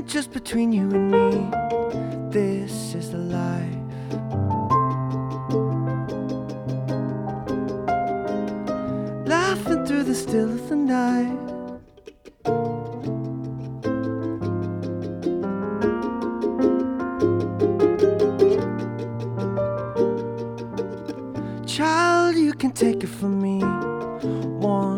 just between you and me. This is the life. Laughing through the still of the night. Child, you can take it from me.